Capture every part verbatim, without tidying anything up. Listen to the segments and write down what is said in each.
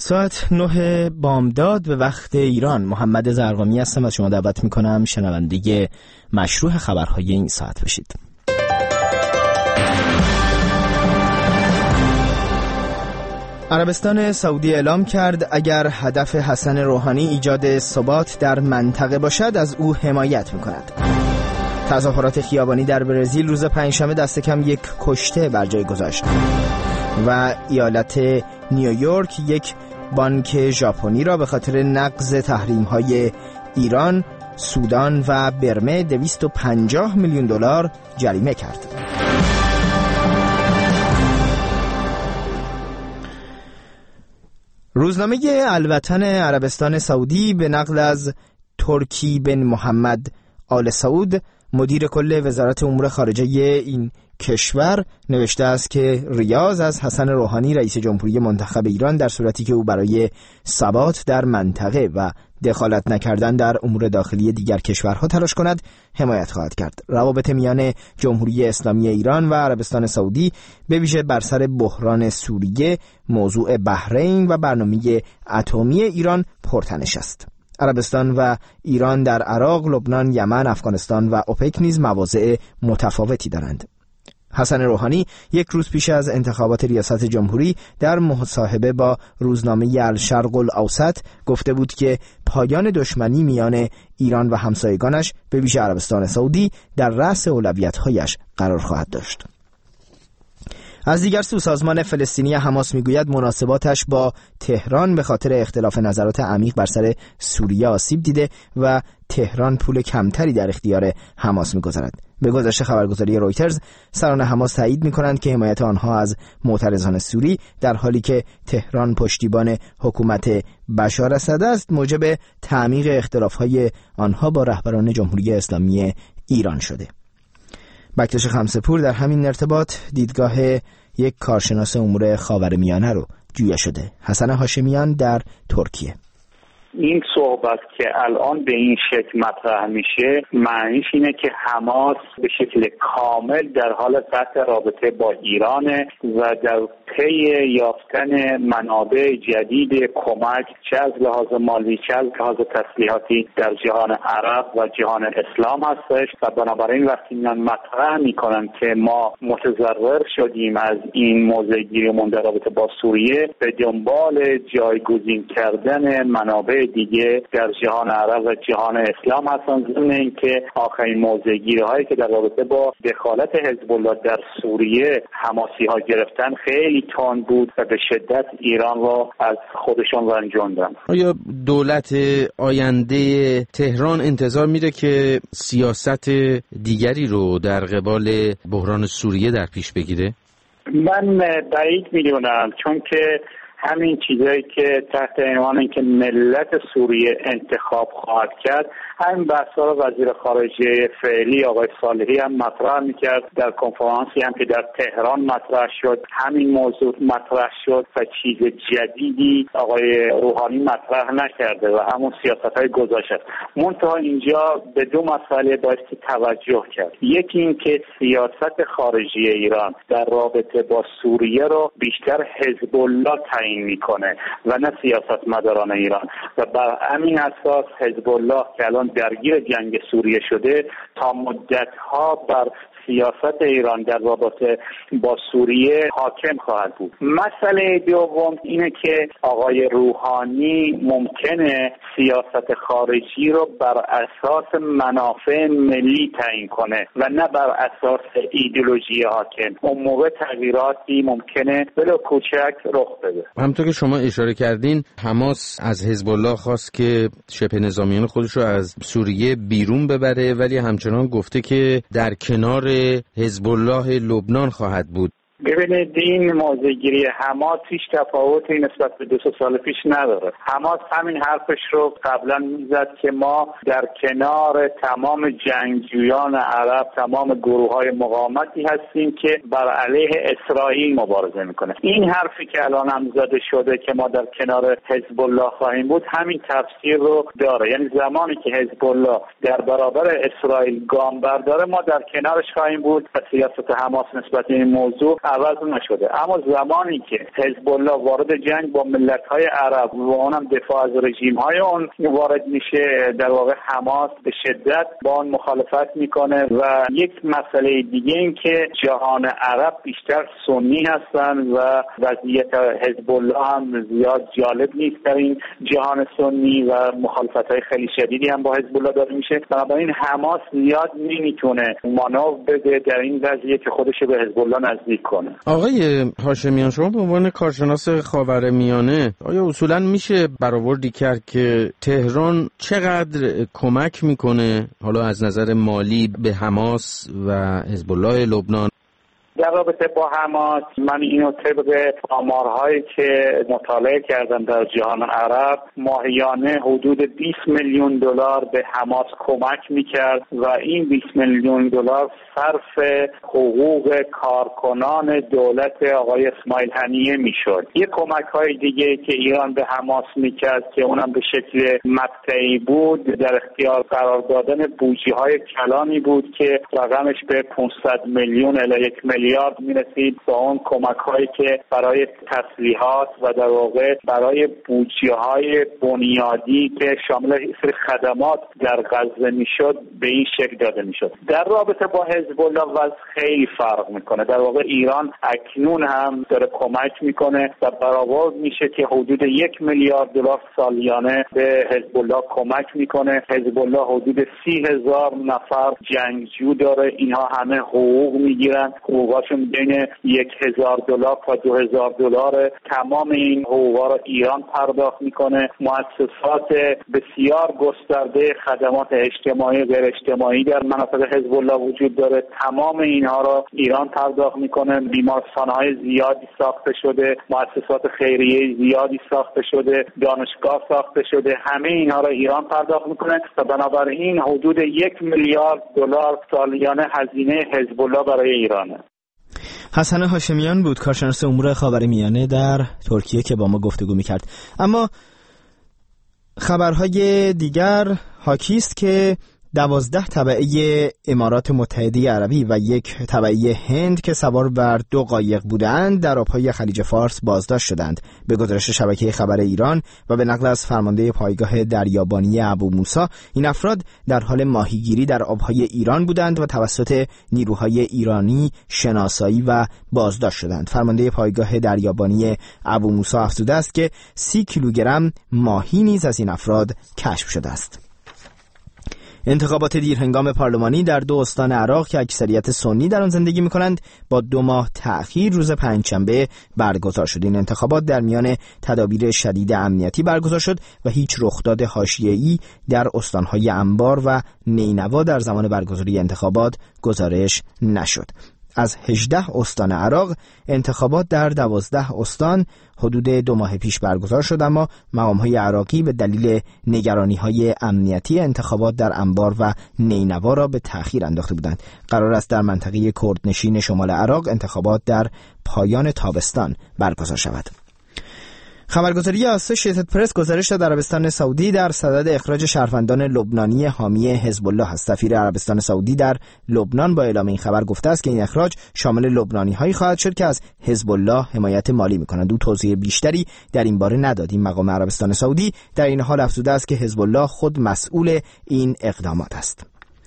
ساعت نه بامداد به وقت ایران. محمد زرقامی هستم، از شما دعوت میکنم شنونده مشروع خبرهای این ساعت بشید. عربستان سعودی اعلام کرد اگر هدف حسن روحانی ایجاد ثبات در منطقه باشد از او حمایت میکند. تظاهرات خیابانی در برزیل روز پنجشنبه دست کم یک کشته بر جای گذاشت و ایالت نیویورک یک بانک ژاپنی را به خاطر نقض تحریم‌های ایران، سودان و برمه دویست و پنجاه میلیون دلار جریمه کرد. روزنامه الوطن عربستان سعودی به نقل از ترکی بن محمد آل سعود، مدیر کل وزارت امور خارجه این کشور، نوشته است که ریاض از حسن روحانی رئیس جمهوری منتخب ایران در صورتی که او برای ثبات در منطقه و دخالت نکردن در امور داخلی دیگر کشورها تلاش کند حمایت خواهد کرد. روابط میان جمهوری اسلامی ایران و عربستان سعودی به ویژه بر سر بحران سوریه، موضوع بحرین و برنامه اتمی ایران پرتنش است. عربستان و ایران در عراق، لبنان، یمن، افغانستان و اوپک نیز مواضع متفاوتی دارند. حسن روحانی یک روز پیش از انتخابات ریاست جمهوری در مصاحبه با روزنامه الشرق الاوسط گفته بود که پایان دشمنی میان ایران و همسایگانش به ویژه عربستان سعودی در رأس اولویت‌هایش قرار خواهد داشت. از دیگر سو سازمان فلسطینی حماس میگوید مناسباتش با تهران به خاطر اختلاف نظرات عمیق بر سر سوریه آسیب دیده و تهران پول کمتری در اختیار حماس میگذارد. به گزارش خبرگزاری رویترز، سران حماس تایید میکنند که حمایت آنها از معترضان سوری در حالی که تهران پشتیبان حکومت بشار اسد است موجب تعمیق اختلافهای آنها با رهبران جمهوری اسلامی ایران شده. بکتش خمسه‌پور در همین ارتباط دیدگاه یک کارشناس امور خاورمیانه رو جویا شده. حسن هاشمیان در ترکیه: این صحبت که الان به این شکل مطرح میشه معنیش اینه که حماس به شکل کامل در حال قطع رابطه با ایرانه و در پی یافتن منابع جدید کمک، چه از لحاظ مالی چه از لحاظ تسلیحاتی در جهان عرب و جهان اسلام هستش و بنابراین وقتی میان مطرح میکنن که ما متضرر شدیم از این موضع گیریمون در رابطه با سوریه، به دنبال جایگزین کردن منابع دیگه در جهان عرب و جهان اسلام هستن، ضمن اینکه آخرین موضع گیری هایی که در رابطه با دخالت حزب الله در سوریه حماسی ها گرفتن خیلی تند بود و به شدت ایران را از خودشون رنجوندن. آیا دولت آینده تهران انتظار میره که سیاست دیگری رو در قبال بحران سوریه در پیش بگیره؟ من بعید میدونم، چون که همین چیزایی که تحت عنوان اینکه ملت سوریه انتخاب خواهد کرد، همین بحثا رو وزیر خارجه فعلی آقای صالحی هم مطرح میکرد. در کنفرانسی هم که در تهران مطرح شد همین موضوع مطرح شد و چیز جدیدی آقای روحانی مطرح نکرده و همون سیاست‌های گذشته است. منتها اینجا به دو مسئله باید توجه کرد. یکی این که سیاست خارجی ایران در رابطه با سوریه رو بیشتر حزب الله تعیین میکنه و نه سیاستمداران ایران و بر همین اساس حزب الله که الان درگیر جنگ سوریه شده تا مدت‌ها بر سیاست ایران در رابطه با سوریه حاکم خواهد بود. مسئله دوم اینه که آقای روحانی ممکنه سیاست خارجی رو بر اساس منافع ملی تعیین کنه و نه بر اساس ایدئولوژی حاکم. اون موقع تغییراتی ممکنه ولو کوچک رخ بده. همونطور که شما اشاره کردین، حماس از حزب الله خواست که شبه نظامیان خودش رو از سوریه بیرون ببره، ولی همچنان گفته که در کنار حزب الله لبنان خواهد بود. ببینید این موضع‌گیری حماس هیچ تفاوتی نسبت به دو سه سال پیش نداره. حماس همین حرفش رو قبلا میزد که ما در کنار تمام جنگجویان عرب، تمام گروه‌های مقاومتی هستیم که بر علیه اسرائیل مبارزه میکنه. این حرفی که الان هم زده شده که ما در کنار حزب الله خواهیم بود همین تفسیر رو داره. یعنی زمانی که حزب الله در برابر اسرائیل گام برداره ما در کنارش خواهیم بود و سیاست حماس نسبت به این موضوع عوض نشده. اما زمانی که حزب الله وارد جنگ با ملت‌های عرب و اونم دفاع از رژیم‌های اون وارد میشه، در واقع حماس به شدت با اون مخالفت میکنه. و یک مسئله دیگه این که جهان عرب بیشتر سنی هستن و وضعیت حزب الله هم زیاد جالب نیست در این جهان سنی و مخالفت‌های خیلی شدیدی هم با حزب الله داره میشه. بنابراین حماس زیاد نمیتونه مانور بده در این وضعیت که خودش به حزب الله نزدیک کنه. آقای هاشمیان، شما به عنوان کارشناس خاورمیانه آیا اصولاً میشه برآوردی کرد که تهران چقدر کمک میکنه حالا از نظر مالی به حماس و حزب الله لبنان؟ در رابطه با حماس من اینو طبق آمارهایی که مطالعه کردم در جهان عرب ماهیانه حدود بیست میلیون دلار به حماس کمک میکرد و این بیست میلیون دلار صرف حقوق کارکنان دولت آقای اسماعیل هنیه میشد. یک کمک های دیگه که ایران به حماس میکرد که اونم به شکل مقطعی بود، در اختیار قرار دادن بودجه های کلانی بود که رقمش به پانصد میلیون الی یک میلیارد میرسید با اون کمک هایی که برای تسلیحات و در واقع برای بودجه های بنیادی که شامل سری خدمات در غزه میشد به این شکل داده میشد. در رابطه با حزب الله وضع خیلی فرق میکنه. در واقع ایران اکنون هم داره کمک میکنه و برآورد میشه که حدود یک میلیارد دلار سالیانه به حزب الله کمک میکنه. حزب الله حدود سی هزار نفر جنگجو داره، اینها همه حقوق میگیرن، حقوقاشون بین یک هزار دلار تا دو هزار دلار. تمام این حقوقا رو ایران پرداخت میکنه. مؤسسات بسیار گسترده خدمات اجتماعی غیر اجتماعی در مناطق حزب الله وجود داره، تمام اینها رو ایران پرداخت میکنه. بیمارستان‌های زیادی ساخته شده، مؤسسات خیریه زیادی ساخته شده، دانشگاه ساخته شده، همه اینها رو ایران پرداخت میکنه و بنابراین حدود یک میلیارد دلار سالیانه هزینه حزب الله برای ایرانه. حسن هاشمیان بود، کارشناس امور خاورمیانه در ترکیه که با ما گفتگو میکرد. اما خبرهای دیگر حاکی است که دوازده تبعه امارات متحده عربی و یک تبعه هند که سوار بر دو قایق بودند در آبهای خلیج فارس بازداشت شدند. به گزارش شبکه خبر ایران و به نقل از فرمانده پایگاه دریابانی ابو موسی، این افراد در حال ماهیگیری در آبهای ایران بودند و توسط نیروهای ایرانی شناسایی و بازداشت شدند. فرمانده پایگاه دریابانی ابو موسی افزوده است که سی کیلوگرم ماهی نیز از این افراد کشف شده است. انتخابات دیرهنگام پارلمانی در دو استان عراق که اکثریت سنی در آن زندگی می‌کنند با دو ماه تأخیر روز پنجشنبه برگزار شد. این انتخابات در میان تدابیر شدید امنیتی برگزار شد و هیچ رخداد حاشیه‌ای در استان‌های انبار و نینوا در زمان برگزاری انتخابات گزارش نشد. از هجده استان عراق انتخابات در دوازده استان حدود دو ماه پیش برگزار شد، اما مقام‌های عراقی به دلیل نگرانی‌های امنیتی انتخابات در انبار و نینوا را به تأخیر انداخته بودند. قرار است در منطقه کردنشین شمال عراق انتخابات در پایان تابستان برگزار شود. خبرگزاری آسوشیتد پرس گزارش داد عربستان سعودی در صدد اخراج شهروندان لبنانی حامی حزب الله است. سفیر عربستان سعودی در لبنان با اعلام این خبر گفته است که این اخراج شامل لبنانی‌هایی خواهد شد که از حزب الله حمایت مالی می‌کنند. او توضیح بیشتری در این باره نداد. این مقام عربستان سعودی در این حال افزوده است که حزب الله خود مسئول این اقدامات است.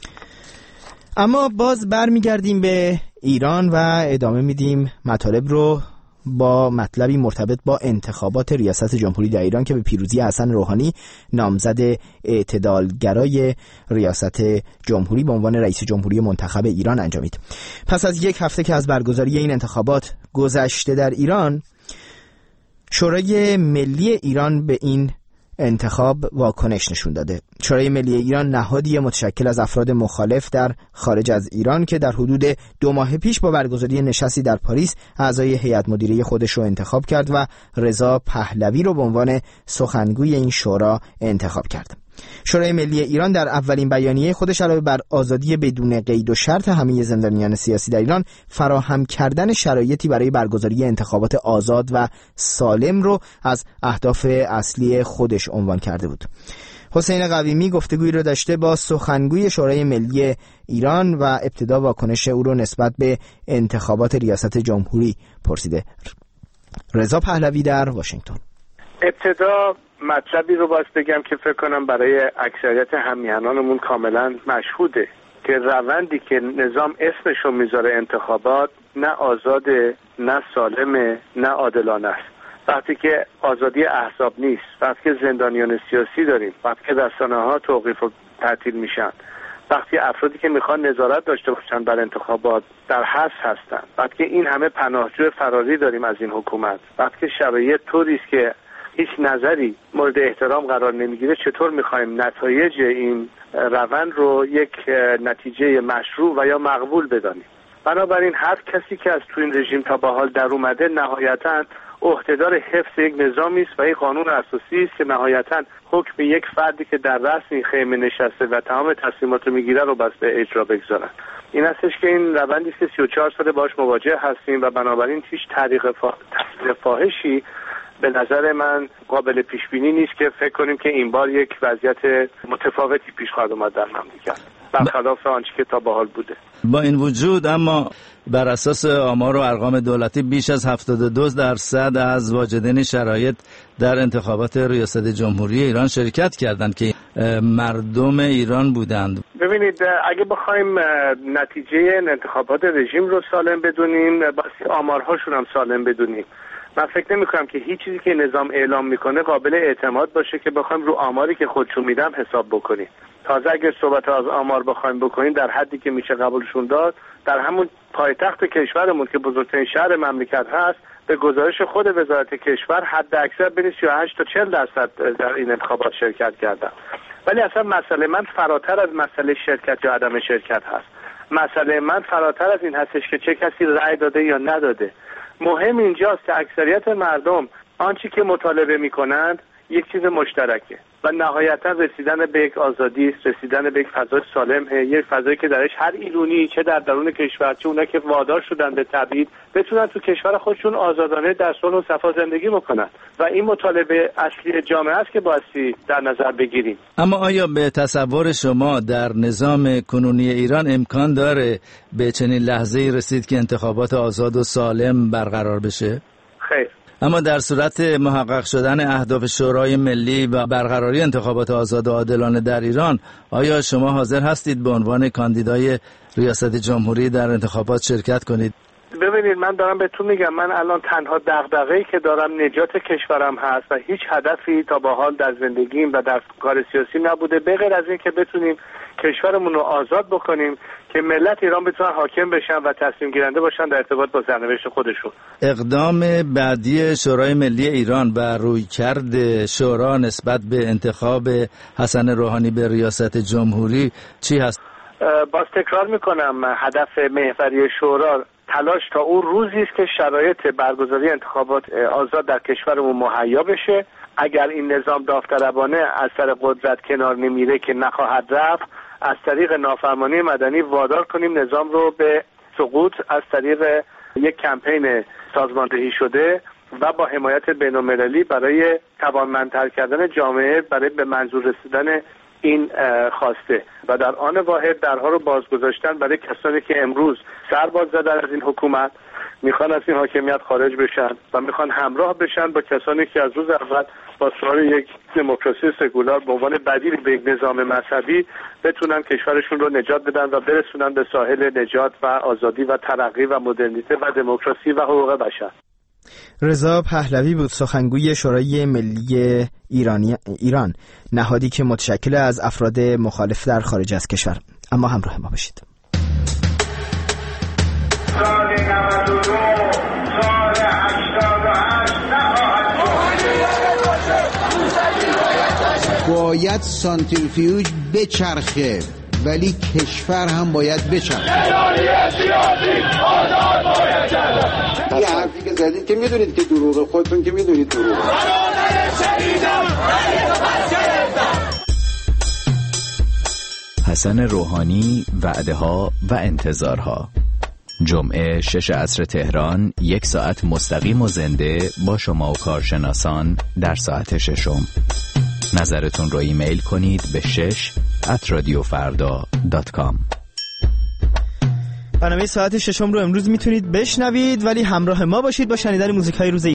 اما باز برمیگردیم به ایران و ادامه میدیم مطالب رو با مطلبی مرتبط با انتخابات ریاست جمهوری در ایران که به پیروزی حسن روحانی نامزد اعتدالگرای ریاست جمهوری به عنوان رئیس جمهوری منتخب ایران انجامید. پس از یک هفته که از برگزاری این انتخابات گذشته در ایران، شورای ملی ایران به این انتخاب واکنش نشون داده. شورای ملی ایران نهادی متشکل از افراد مخالف در خارج از ایران که در حدود دو ماه پیش با برگزاری نشستی در پاریس اعضای هیئت مدیره خودش رو انتخاب کرد و رضا پهلوی رو به عنوان سخنگوی این شورا انتخاب کرد. شورای ملی ایران در اولین بیانیه خودش علاوه بر آزادی بدون قید و شرط همه زندانیان سیاسی در ایران، فراهم کردن شرایطی برای برگزاری انتخابات آزاد و سالم رو از اهداف اصلی خودش عنوان کرده بود. حسین قویمی گفتگویی رو داشته با سخنگوی شورای ملی ایران و ابتدا واکنش او رو نسبت به انتخابات ریاست جمهوری پرسیده. رضا پهلوی در واشنگتن. ابتدا مطلبی رو باید بگم که فکر کنم برای اکثریت همیهنانمون کاملا مشهوده که روندی که نظام اسمشو میذاره انتخابات نه آزاده، نه سالمه، نه عادلانه است. وقتی که آزادی احزاب نیست، وقتی که زندانیان سیاسی داریم، وقتی که رسانه‌ها توقیف و تعطیل میشن، وقتی افرادی که میخوان نظارت داشته باشن بر انتخابات در حبس هستن، وقتی که این همه پناهجو فراری داریم از این حکومت، وقتی که شرایط طوری است که هیچ نظری مورد احترام قرار نمیگیره، چطور میخوایم نتایج این روند رو یک نتیجه مشروع و یا مقبول بدانیم؟ بنابراین هر کسی که از تو این رژیم تا به حال در اومده نهایتاً عهدهدار حفظ یک نظامی است و یک قانون اساسی است که نهایتاً حکم یک فردی که در رأس این خیمه نشسته و تمام تصمیمات رو میگیره رو بس به اجرا بگذارن. این هستش که این روندی است که سی و چهار ساله باهاش مواجه هستیم و بنابراین هیچ طریق فا... فاحشی به نظر من قابل پیش بینی نیست که فکر کنیم که این بار یک وضعیت متفاوتی پیش خواهد اومد در مملکت برخلاف آنچه که تا به حال بوده. با این وجود اما بر اساس آمار و ارقام دولتی بیش از هفتاد و دو درصد از واجدین شرایط در انتخابات ریاست جمهوری ایران شرکت کردند که مردم ایران بودند. ببینید اگه بخوایم نتیجه انتخابات رژیم رو سالم بدونیم، باید آمارهاشون هم سالم بدونیم. من فکر نمی کنم که هیچ چیزی که نظام اعلام میکنه قابل اعتماد باشه که بخوایم رو آماری که خودشون میدم حساب بکنیم. تازه اگر صحبت از آمار بخوایم بکنیم در حدی که میشه قبولشون داد، در همون پایتخت کشورمون که بزرگترین شهر مملکت هست، به گزارش خود وزارت کشور حد اکثر بین سی و هشت تا چهل درصد در این انتخابات شرکت کردن. ولی اصلا مسئله من فراتر از مسئله شرکت یا عدم شرکت هست. مسئله من فراتر از این هستش که چه کسی رأی داده یا نداده. مهم اینجاست که اکثریت مردم آنچه که مطالبه میکنند یک چیز مشترکه و نهایتا رسیدن به یک آزادی است، رسیدن به یک فضای سالمه، یک فضایی که درش هر ایرانی چه در درون کشور چه اونا که وادار شدن به تبعید بتونن تو کشور خودشون آزادانه در صلح و صفا زندگی بکنن و این مطالبه اصلی جامعه است که بایستی در نظر بگیریم. اما آیا به تصور شما در نظام کنونی ایران امکان داره به چنین لحظه‌ای رسید که انتخابات آزاد و سالم برقرار بشه؟ خیر. اما در صورت محقق شدن اهداف شورای ملی و برقراری انتخابات آزاد و عادلانه در ایران، آیا شما حاضر هستید به عنوان کاندیدای ریاست جمهوری در انتخابات شرکت کنید؟ ببینید من دارم بهتون میگم، من الان تنها دغدغه‌ای که دارم نجات کشورم هست و هیچ هدفی تا به حال در زندگیم و در کار سیاسی نبوده به غیر از این که بتونیم کشورمون رو آزاد بکنیم که ملت ایران بتونن حاکم بشن و تصمیم گیرنده باشن در ارتباط با سرنوشت خودشون. اقدام بعدی شورای ملی ایران و رویکرد شورا نسبت به انتخاب حسن روحانی به ریاست جمهوری چی هست؟ باز تکرار میکنم، هدف محوری شورا تلاش تا اون روزی است که شرایط برگزاری انتخابات آزاد در کشورمون مهیا بشه. اگر این نظام داوطلبانه از سر قدرت کنار نمیره که نخواهد رفت، از طریق نافرمانی مدنی وادار کنیم نظام رو به سقوط از طریق یک کمپین سازماندهی شده و با حمایت بین‌المللی برای توانمندتر کردن جامعه برای به منظور رسیدن این خواسته و در آن واحد درها رو باز گذاشتن برای کسانی که امروز سر باز زدن از این حکومت، میخوان از این حاکمیت خارج بشن و میخوان همراه بشن با کسانی که از روز اول با سعی یک دموکراسی سکولار به عنوان بدیل به یک نظام مذهبی بتونن کشورشون رو نجات بدن و برسونن به ساحل نجات و آزادی و ترقی و مدرنیته و دموکراسی و حقوق بشر. رضا پهلوی بود، سخنگوی شورای ملی ایرانی ایران، نهادی که متشکل از افراد مخالف در خارج از کشور. اما همراه ما باشید. سال نود و دو، سال هشتاد و هشت نخواهد. باید سانتریفیوژ بچرخه ولی کشور هم باید بچرخه. یه حرفی که زدید که میدونید که دروغه، خودتون که میدونید دروغه. حسن روحانی، وعده‌ها و انتظارها. جمعه شش عصر تهران، یک ساعت مستقیم و زنده با شما و کارشناسان در ساعت ششم. نظرتون رو ایمیل کنید به شش ات رادیو فردا دات کام. برنامه ساعت ششم رو امروز میتونید بشنوید، ولی همراه ما باشید با شنیدن موزیک های روز